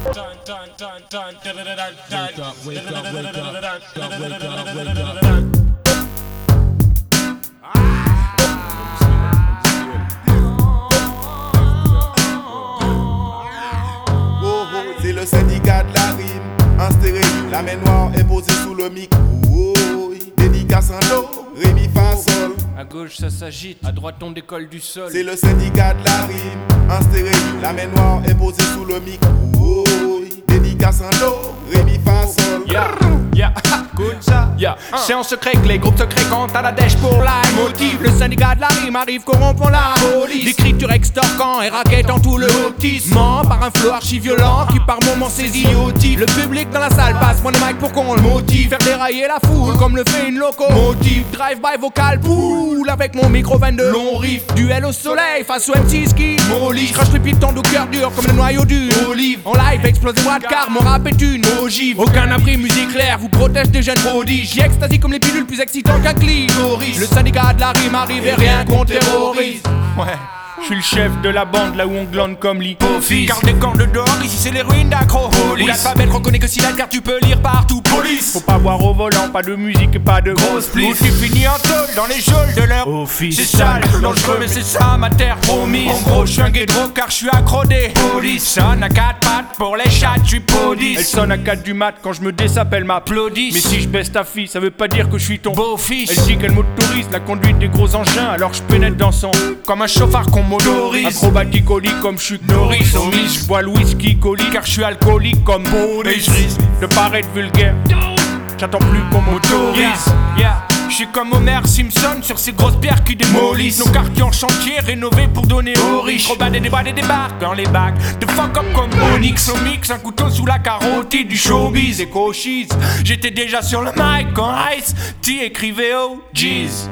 C'est le syndicat de la rime, en stéréo, la main noire est posée sous le micro. Dédicace en do, ré, mi, fa, sol. À gauche ça s'agite, à droite on décolle du sol. C'est le syndicat de la rime, en stéréo, la main noire est posée sous le micro. Dédicace en do, ré, mi, fa, sol. Yeah, cool ça. C'est en secret que les groupes secrets comptent à la dèche pour la motive. Le syndicat de la rime arrive corrompant la police. L'écriture extorquant et raquettant tout le lotissement par un flow archi violent qui par moments saisit idiotique. Le public dans la salle passe moins de mic pour qu'on le motive. Faire dérailler la foule comme le fait une locomotive. Drive-by vocal pool avec mon micro 22 long riff. Duel au soleil face au MC ski molly. Crache les pitons de cœur dur comme le noyau d'une olive. En live explosez-moi de car mon rap est une ogive. Aucun abri, musique claire vous protège des jeunes prodiges. J'extasie comme les pilules plus excitantes qu'un clitoris. Le syndicat de la rime arrive et rien qu'on terrorise. Ouais, je suis le chef de la bande là où on glande comme l'hypophyse. Garde des camps de dehors, ici c'est les ruines d'Acropolis. L'alphabet reconnaît que si la carte tu peux lire partout police. Faut pas boire au volant, pas de musique et pas de grosse plis. Ou tu finis en tôle dans les geôles de leur office. C'est sale, dangereux mais c'est ça ma terre promise. En gros je suis un guédro car je suis accrodé. Police sonne à 4 pattes pour les chats, je suis podis. Elle sonne à 4 du mat quand je me désapelle m'applaudisse. Mais si je baisse ta fille ça veut pas dire que je suis ton beau-fils. Elle dit qu'elle m'autorise la conduite des gros engins. Alors je pénètre dans son comme un chauffard qu'on motorise. Acrobatique au lit comme je suis Norris. Au miss, je bois le whisky colis car je suis alcoolique comme Boris. Et je risque de paraître vulgaire, j'attends plus qu'on m'autorise. Je suis comme Homer Simpson sur ces grosses pierres qui démolissent nos quartiers en chantier rénovés pour donner aux riches. Robin des débarque dans les bacs de fuck up comme Onyx. Au mix, un couteau sous la carotide du showbiz et cochise. J'étais déjà sur le mic quand Ice-T écrivait oh jeez.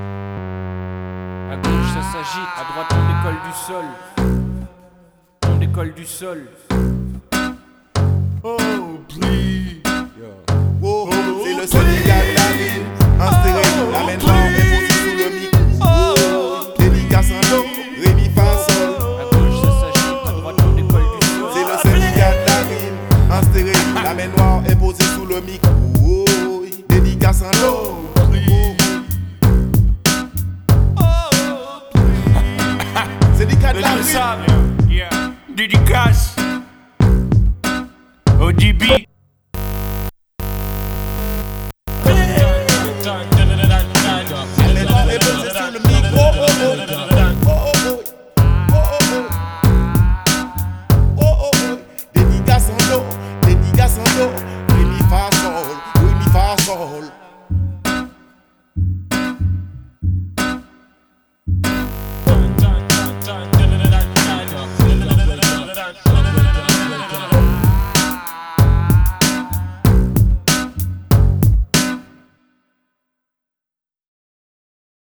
À gauche ça s'agite, à droite on décolle du sol. On décolle du sol. Oh please. Oh, c'est le syndicat de la rime, en stéréo, la main noire est posée sous le micro. Dédicace en do, ré, mi, fa, sol. À gauche ça s'agite, à droite on décolle du sol. C'est le syndicat de la rime, en stéréo, la main noire est posée sous le micro. Dédicace en do. Syndicat de la rime. Dédicace ODB.